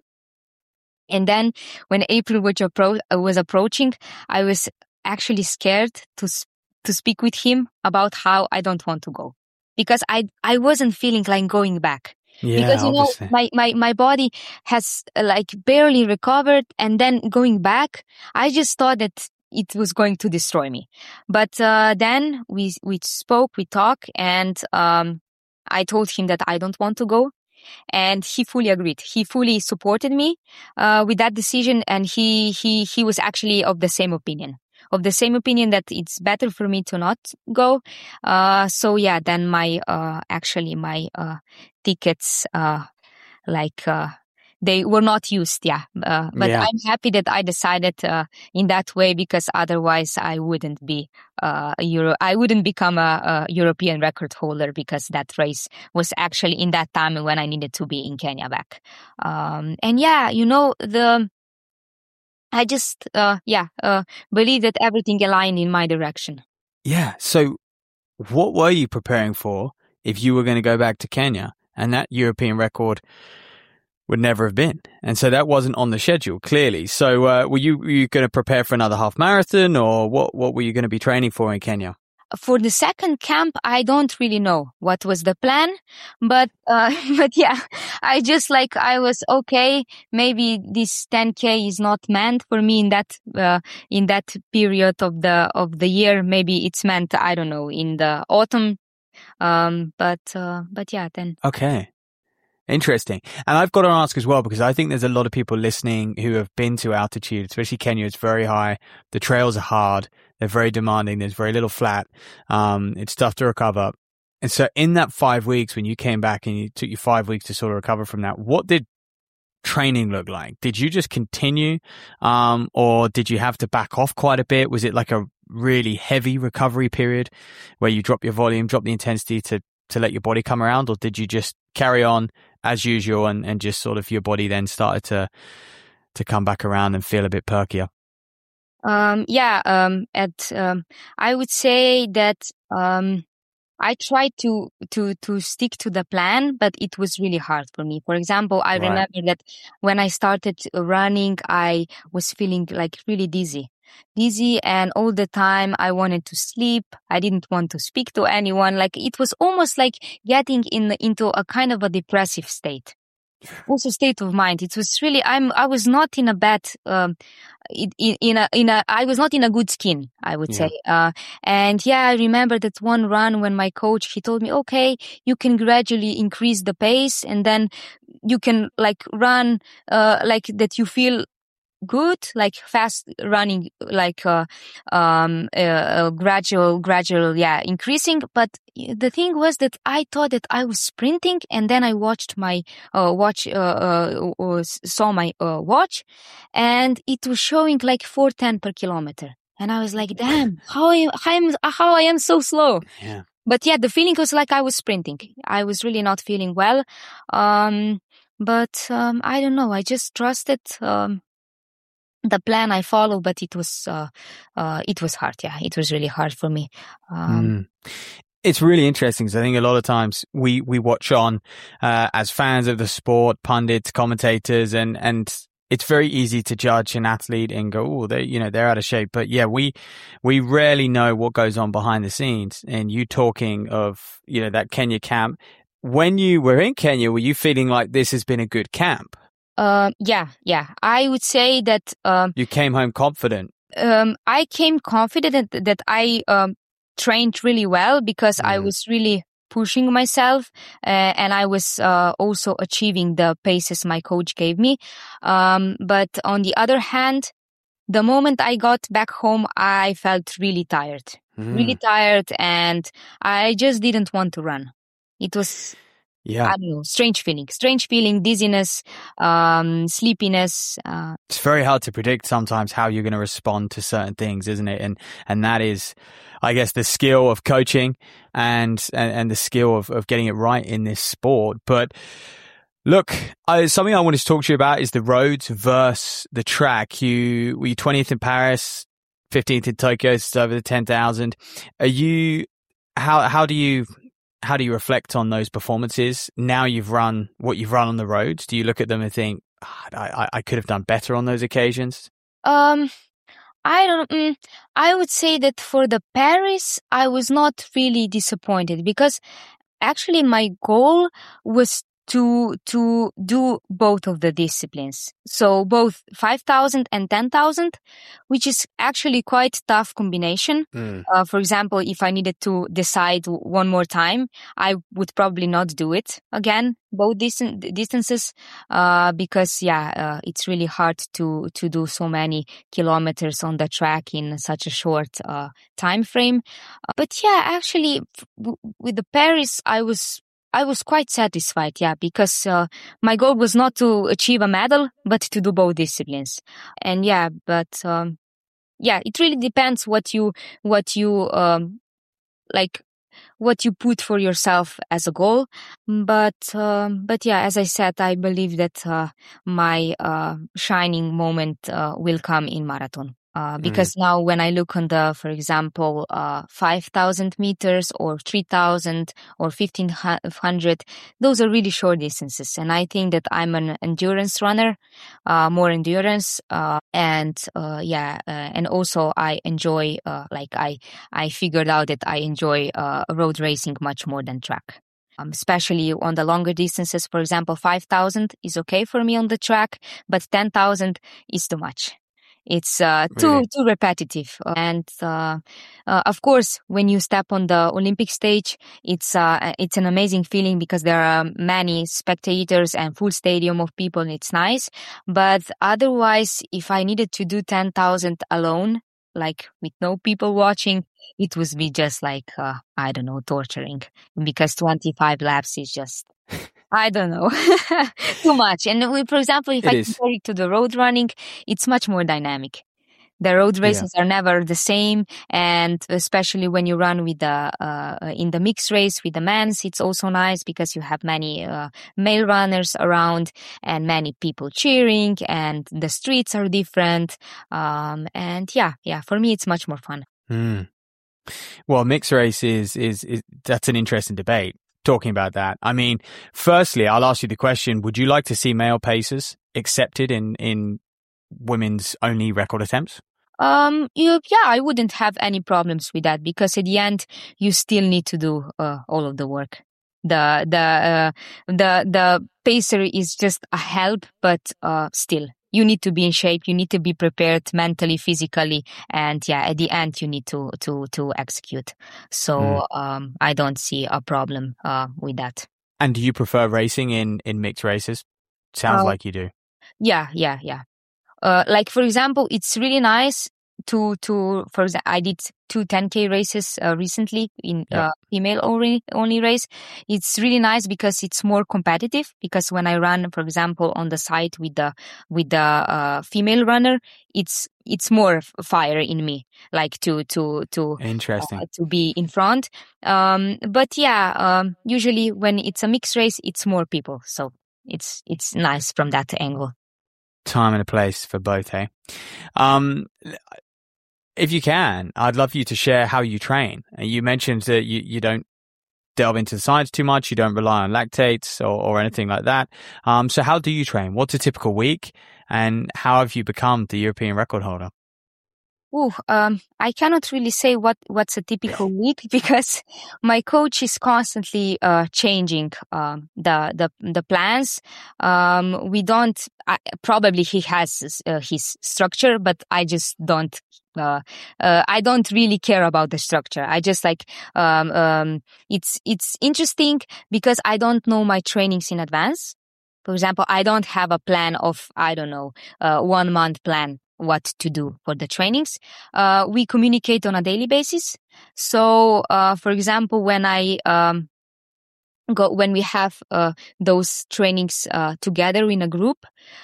And then when April was, appro- was approaching, I was actually scared to to speak with him about how I don't want to go because I I wasn't feeling like going back. Yeah, because, you obviously. know, my, my, my body has uh, like barely recovered, and then going back, I just thought that it was going to destroy me. But, uh, then we, we spoke, we talked, and, um, I told him that I don't want to go. And he fully agreed. He fully supported me, uh, with that decision. And he, he, he was actually of the same opinion. Of the same opinion that it's better for me to not go. Uh, so yeah, then my, uh, actually my, uh, tickets, uh, like, uh, they were not used. Yeah. Uh, but Yeah. I'm happy that I decided, uh, in that way because otherwise I wouldn't be, uh, a Euro, I wouldn't become a, a European record holder because that race was actually in that time when I needed to be in Kenya back. Um, and yeah, you know, the, I just, uh, yeah, uh, believe that everything aligned in my direction. Yeah. So what were you preparing for if you were going to go back to Kenya and that European record would never have been? And so that wasn't on the schedule, clearly. So uh, were you, were you going to prepare for another half marathon, or what, what were you going to be training for in Kenya? For the second camp, I don't really know what was the plan, but, uh, but yeah, I just like, I was okay. Maybe this ten K is not meant for me in that, uh, in that period of the, of the year. Maybe it's meant, I don't know, in the autumn. Um, but, uh, but yeah, then. Okay. Interesting. And I've got to ask as well, because I think there's a lot of people listening who have been to altitude, especially Kenya. It's very high. The trails are hard. They're very demanding. There's very little flat. Um, it's tough to recover. And so in that five weeks, when you came back and you took you five weeks to sort of recover from that, what did training look like? Did you just continue? Um, or did you have to back off quite a bit? Was it like a really heavy recovery period where you drop your volume, drop the intensity to, to let your body come around? Or did you just carry on as usual and, and just sort of your body then started to, to come back around and feel a bit perkier? Um, yeah, um, at, um, I would say that, um, I tried to, to, to stick to the plan, but it was really hard for me. For example, I Right. remember that when I started running, I was feeling like really dizzy, dizzy. And all the time I wanted to sleep. I didn't want to speak to anyone. Like it was almost like getting in, into a kind of a depressive state. Also state of mind. It was really, I'm, I was not in a bad, um, in, in a, in a, I was not in a good skin, I would Yeah. say. Uh, and yeah, I remember that one run when my coach, he told me, okay, you can gradually increase the pace and then you can like run, uh, like that you feel good, like fast running, like uh, um, uh, uh, gradual, gradual, yeah, increasing. But the thing was that I thought that I was sprinting, and then I watched my uh, watch, uh, uh, saw my uh, watch, and it was showing like four ten per kilometer, and I was like, "Damn, how I how, I'm, how I am so slow." Yeah. But yeah, the feeling was like I was sprinting. I was really not feeling well. Um, but um, I don't know. I just trusted um, the plan I follow, but it was uh, uh, it was hard. Yeah, it was really hard for me. Um, mm. It's really interesting because I think a lot of times we, we watch on uh, as fans of the sport, pundits, commentators, and, and it's very easy to judge an athlete and go, oh, they, you know, they're out of shape. But yeah, we, we rarely know what goes on behind the scenes. And you talking of, you know, that Kenya camp, when you were in Kenya, were you feeling like this has been a good camp? Uh, yeah, yeah. I would say that, um, you came home confident. Um, I came confident that, that I, um, trained really well because mm. I was really pushing myself, uh, and I was uh, also achieving the paces my coach gave me. Um, but on the other hand, the moment I got back home, I felt really tired, mm. really tired, and I just didn't want to run. It was, yeah, I don't know, strange feeling, strange feeling, dizziness, um, sleepiness. Uh, it's very hard to predict sometimes how you're going to respond to certain things, isn't it? And and that is, I guess, the skill of coaching and and, and the skill of, of getting it right in this sport. But look, I, something I wanted to talk to you about is the roads versus the track. You were you twentieth in Paris, fifteenth in Tokyo, it's over the ten thousand. Are you, how how do you, how do you reflect on those performances? Now you've run what you've run on the roads. Do you look at them and think, oh, I, I could have done better on those occasions? Um, I don't, mm, I would say that for the Paris, I was not really disappointed because actually my goal was to, to do both of the disciplines. So both five thousand and ten thousand, which is actually quite tough combination. Mm. Uh, for example, if I needed to decide one more time, I would probably not do it again, both dis- distances, uh, because yeah, uh, it's really hard to, to do so many kilometers on the track in such a short, uh, time frame. Uh, but yeah, actually w- with the Paris, I was I was quite satisfied, yeah, because uh, my goal was not to achieve a medal, but to do both disciplines. And yeah, but um, yeah, it really depends what you what you um, like, what you put for yourself as a goal. But um, but yeah, as I said, I believe that uh, my uh, shining moment uh, will come in marathon. Uh, because mm. now when I look on the, for example, uh, five thousand meters or three thousand or fifteen hundred, those are really short distances. And I think that I'm an endurance runner, uh, more endurance. Uh, and, uh, yeah, uh, and also I enjoy, uh, like I, I figured out that I enjoy, uh, road racing much more than track. Um, especially on the longer distances. For example, five thousand is okay for me on the track, but ten thousand is too much. It's uh, too really? too repetitive, and uh, uh, of course, when you step on the Olympic stage, it's uh, it's an amazing feeling because there are many spectators and full stadium of people. And it's nice, but otherwise, if I needed to do ten thousand alone, like with no people watching, it would be just like uh, I don't know, torturing, because twenty-five laps is just. I don't know, too much. And we, for example, if it I is. compare it to the road running, it's much more dynamic. The road races yeah. are never the same, and especially when you run with the uh, in the mixed race with the men's, it's also nice because you have many uh, male runners around and many people cheering, and the streets are different. Um, and yeah, yeah, for me, it's much more fun. Mm. Well, mixed race is, is is that's an interesting debate. Talking about that, I mean, firstly, I'll ask you the question, would you like to see male pacers accepted in, in women's only record attempts? Um, you, yeah, I wouldn't have any problems with that because at the end, you still need to do uh, all of the work. The, the, uh, the, the pacer is just a help, but uh, still. You need to be in shape. You need to be prepared mentally, physically, and yeah, at the end, you need to to to execute. So mm. um, I don't see a problem uh, with that. And do you prefer racing in in mixed races? Sounds uh, like you do. Yeah, yeah, yeah. uh, like for example, it's really nice to to for example, I did two ten K races uh, recently in Yep. uh, female only only race. It's really nice because it's more competitive, because when I run, for example, on the side with the with the uh, female runner, it's it's more f- fire in me, like to to to Interesting. uh, to be in front. Um, but yeah, um, usually when it's a mixed race, it's more people, so it's it's nice from that angle. Time and a place for both, hey? Um, if you can, I'd love you to share how you train. You mentioned that you, you don't delve into the science too much. You don't rely on lactates or, or anything like that. Um, so how do you train? What's a typical week? And how have you become the European record holder? Ooh, um, I cannot really say what, what's a typical week, because my coach is constantly uh, changing um, the the the plans. Um, we don't. I, probably he has uh, his structure, but I just don't. Uh, uh, I don't really care about the structure. I just like um, um, it's it's interesting because I don't know my trainings in advance. For example, I don't have a plan of I don't know uh, one month plan what to do for the trainings. Uh, we communicate on a daily basis. So, uh, for example, when I um, go, when we have uh, those trainings uh, together in a group,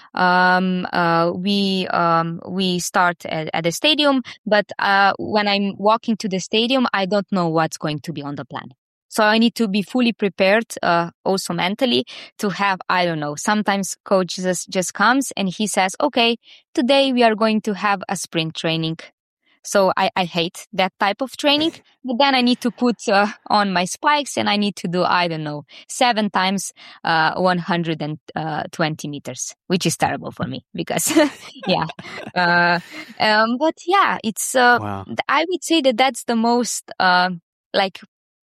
um, uh, we um, we start at, at the stadium. But uh, when I'm walking to the stadium, I don't know what's going to be on the plan. So I need to be fully prepared, uh, also mentally, to have, I don't know, sometimes coach just, just comes and he says, okay, today we are going to have a sprint training. So I, I hate that type of training, but then I need to put uh, on my spikes and I need to do, I don't know, seven times uh, one hundred twenty meters, which is terrible for me because, yeah. Uh, um, but yeah, it's, uh, Wow. I would say that that's the most, uh, like,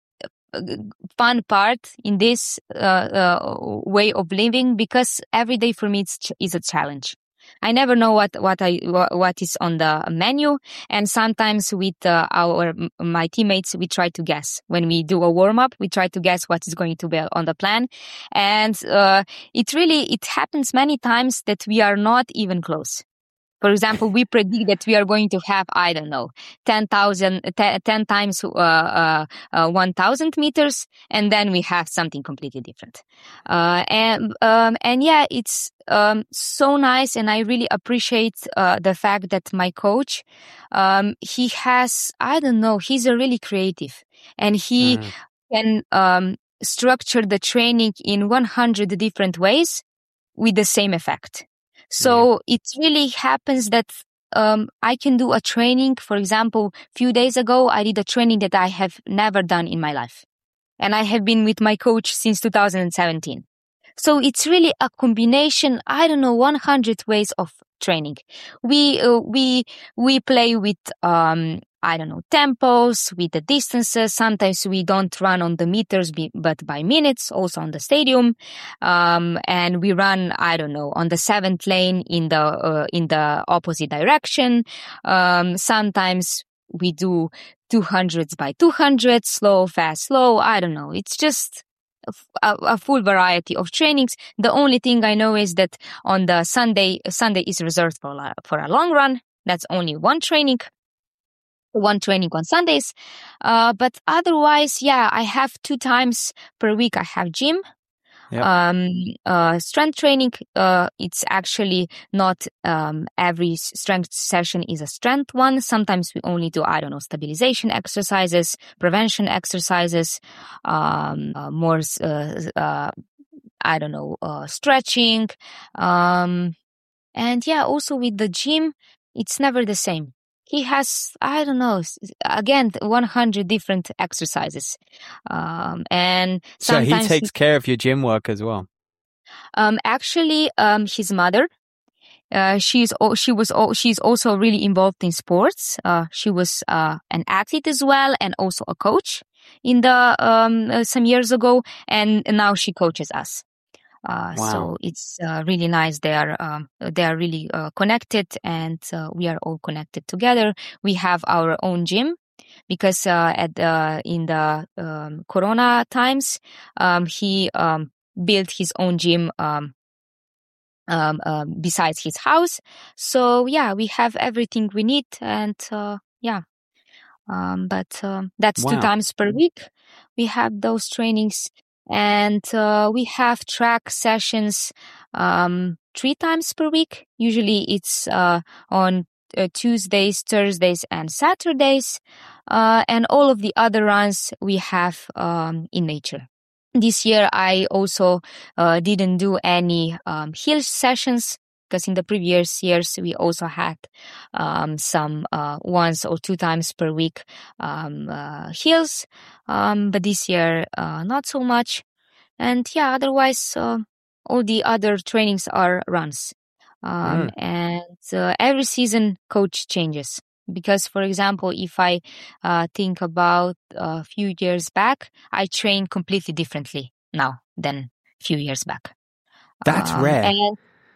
fun part in this uh, uh, way of living, because every day for me it's ch- is a challenge. I never know what what I what is on the menu, and sometimes with uh, our my teammates we try to guess. When we do a warm up, we try to guess what is going to be on the plan, and uh, it really it happens many times that we are not even close. For example, we predict that we are going to have, I don't know, ten thousand, ten times uh, uh, uh, one thousand meters, and then we have something completely different. Uh, and um, and yeah, it's um, so nice, and I really appreciate uh, the fact that my coach, um, he has, I don't know, he's a really creative, and he Mm. can um, structure the training in one hundred different ways with the same effect. So yeah. It really happens that um, I can do a training. For example, a few days ago, I did a training that I have never done in my life. And I have been with my coach since two thousand seventeen. So it's really a combination, I don't know, one hundred ways of training. We, uh, we, we play with, um, I don't know, tempos, with the distances. Sometimes we don't run on the meters, but by minutes, also on the stadium. Um, and we run, I don't know, on the seventh lane in the, uh, in the opposite direction. Um, sometimes we do two hundreds by two hundred, slow, fast, slow. I don't know. It's just a, a full variety of trainings. The only thing I know is that on the Sunday, Sunday is reserved for a, for a long run. That's only one training. One training on Sundays. Uh, but otherwise, yeah, I have two times per week. I have gym. Yep. Um, uh, strength training, uh, it's actually not, um, every strength session is a strength one. Sometimes we only do, I don't know, stabilization exercises, prevention exercises, um, uh, more, uh, uh, I don't know, uh, stretching. Um, and yeah, also with the gym, it's never the same. He has, I don't know, again, one hundred different exercises. Um, and so he takes he, care of your gym work as well. Um, actually, um, his mother, uh, she's, she was, she's also really involved in sports. Uh, she was, uh, an athlete as well, and also a coach in the, um, uh, some years ago. And now she coaches us. Uh, wow. So it's uh, really nice. They are um, they are really uh, connected, and uh, we are all connected together. We have our own gym because uh, at the in the um, Corona times, um, he um, built his own gym um, um, um, besides his house. So yeah, we have everything we need, and uh, yeah. Um, but um, that's Wow. two times per week. We have those trainings, and uh, we have track sessions um, three times per week. Usually, it's uh, on uh, Tuesdays, Thursdays, and Saturdays, uh, and all of the other runs we have um, in nature. This year, I also uh, didn't do any um, hill sessions, because in the previous years we also had um, some uh, once or two times per week um, uh, hills, um, but this year uh, not so much. And yeah, otherwise uh, all the other trainings are runs. Um, Mm. And uh, every season coach changes. Because, for example, if I uh, think about a few years back, I train completely differently now than a few years back. That's Um, rare. And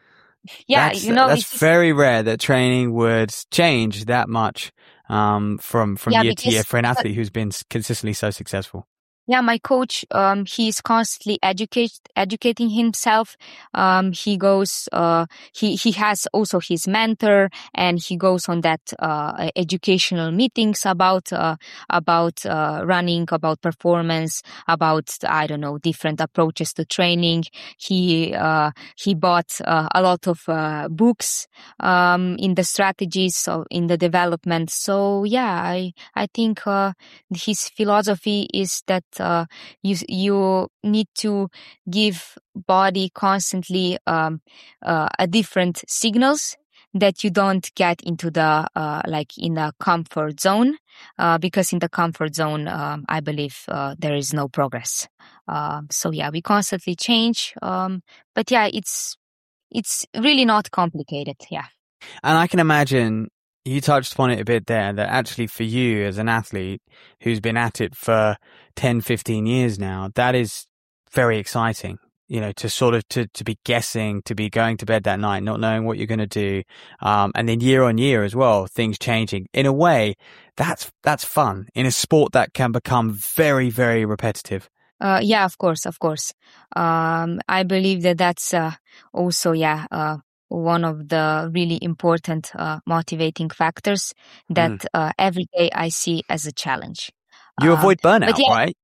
yeah, that's, you know, that's it's very rare that training would change that much um, from from yeah, year to year because for an athlete who's been s- consistently so successful. yeah, my coach, um, he's constantly educate, educating himself. Um, he goes, uh, he, he has also his mentor, and he goes on that, uh, educational meetings about, uh, about, uh, running, about performance, about, I don't know, different approaches to training. He, uh, he bought, uh, a lot of, uh, books, um, in the strategies, so in the development. So yeah, I, I think, uh, his philosophy is that uh, you you need to give body constantly um, uh, a different signals that you don't get into the uh, like in a comfort zone, uh, because in the comfort zone um, I believe uh, there is no progress. Um, so yeah, we constantly change, um, but yeah, it's it's really not complicated. Yeah. And I can imagine you touched upon it a bit there, that actually for you as an athlete who's been at it for ten, fifteen years now, that is very exciting, you know, to sort of to, to be guessing, to be going to bed that night, not knowing what you're going to do. Um, and then year on year as well, things changing. In a way, that's, that's fun in a sport that can become very, very repetitive. Uh, yeah, of course, of course. Um, I believe that that's uh, also, yeah, uh, one of the really important uh, motivating factors that Mm. uh, every day I see as a challenge. You Um, avoid burnout, but yeah, right?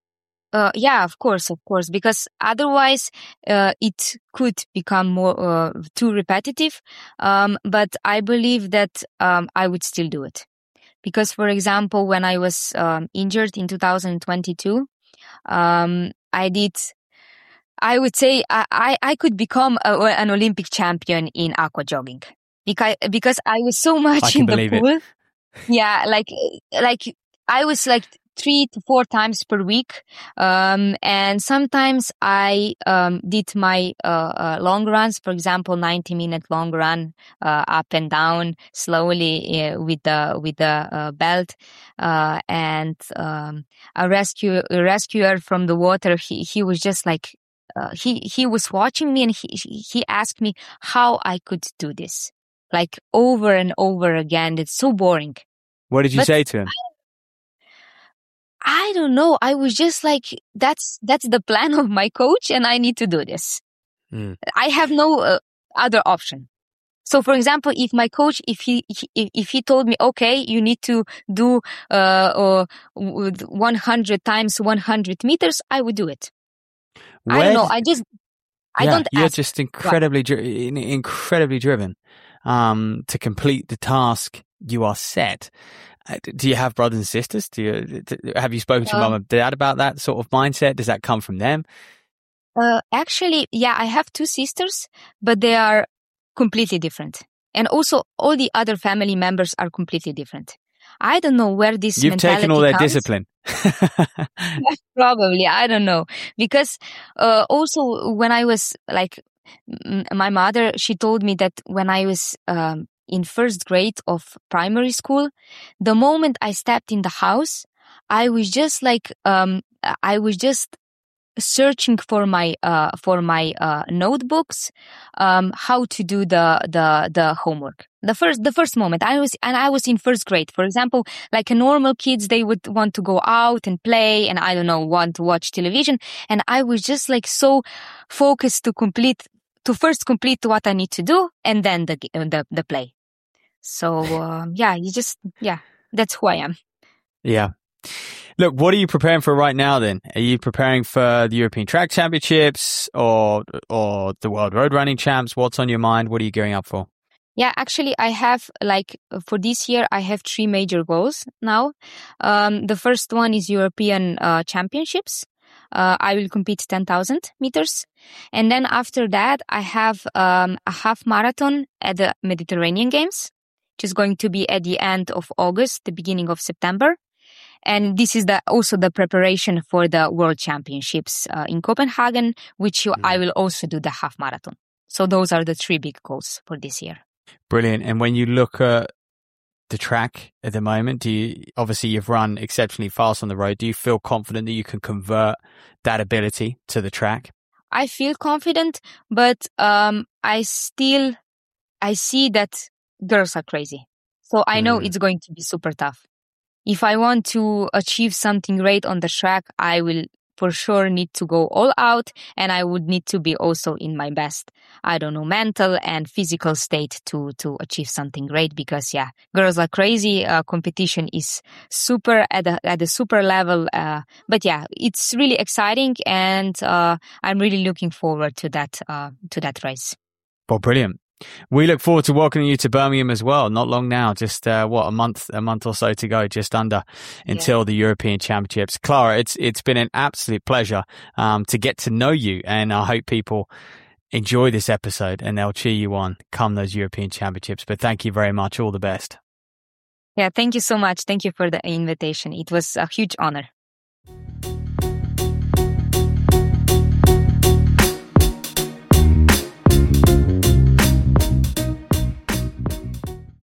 uh, yeah, of course, of course, because otherwise uh, it could become more uh, too repetitive. Um, but I believe that um, I would still do it. Because, for example, when I was um, injured in two thousand twenty-two, um, I did, I would say I, I, I could become a, an Olympic champion in aqua jogging, because, because I was so I much can in the believe it. pool. Yeah, like, like I was like three to four times per week. Um, and sometimes I, um, did my, uh, uh, long runs, for example, ninety minute long run, uh, up and down slowly, uh, with the, with the, uh, belt. Uh, and, um, a rescue, a rescuer from the water, he, he was just like, uh, he, he was watching me, and he, he asked me how I could do this. Like over and over again. It's so boring. What did you But say to him? I don't know. I was just like, that's that's the plan of my coach, and I need to do this. Mm. I have no uh, other option. So, for example, if my coach, if he, if, if he told me, okay, you need to do uh, uh one hundred times one hundred meters, I would do it. Where I don't know. d- I just, I yeah, don't you're ask. just incredibly, dri- in- incredibly driven um, to complete the task you are set. Uh, d- Do you have brothers and sisters? Do you d- have you spoken to your Uh, mum and dad about that sort of mindset? Does that come from them? uh, actually, yeah, I have two sisters, but they are completely different. And also, all the other family members are completely different. I don't know where this You've mentality taken all their comes. discipline. Probably, I don't know. Because uh, also, when I was like, m- my mother, she told me that when I was um, in first grade of primary school, the moment I stepped in the house, I was just like, um, I was just searching for my uh for my uh notebooks, um how to do the the the homework. The first the first moment I was and I was in first grade. For example, like a normal kids, they would want to go out and play, and I don't know, want to watch television, and I was just like so focused to complete to first complete what I need to do and then the the, the play. So um, yeah, you just yeah, that's who I am. Yeah. Look, what are you preparing for right now then? Are you preparing for the European Track Championships or or the World Road Running Champs? What's on your mind? What are you gearing up for? Yeah, actually, I have like for this year, I have three major goals now. Um, the first one is European uh, Championships. Uh, I will compete ten thousand meters. And then after that, I have um, a half marathon at the Mediterranean Games, which is going to be at the end of August, the beginning of September. And this is the, also the preparation for the World Championships uh, in Copenhagen, which you, mm. I will also do the half marathon. So those are the three big goals for this year. Brilliant. And when you look at the track at the moment, do you, obviously you've run exceptionally fast on the road. Do you feel confident that you can convert that ability to the track? I feel confident, but um, I still, I see that girls are crazy. So I know mm. it's going to be super tough. If I want to achieve something great on the track, I will for sure need to go all out, and I would need to be also in my best, I don't know, mental and physical state to to achieve something great. Because yeah, girls are crazy. Uh, competition is super at a at a super level. Uh, but yeah, it's really exciting, and uh, I'm really looking forward to that uh, to that race. Well, brilliant. We look forward to welcoming you to Birmingham as well. Not long now, just uh, what a month, a month or so to go, just under until yeah. the European Championships. Klara, it's it's been an absolute pleasure um, to get to know you, and I hope people enjoy this episode and they'll cheer you on come those European Championships. But thank you very much. All the best. Yeah, thank you so much. Thank you for the invitation. It was a huge honor.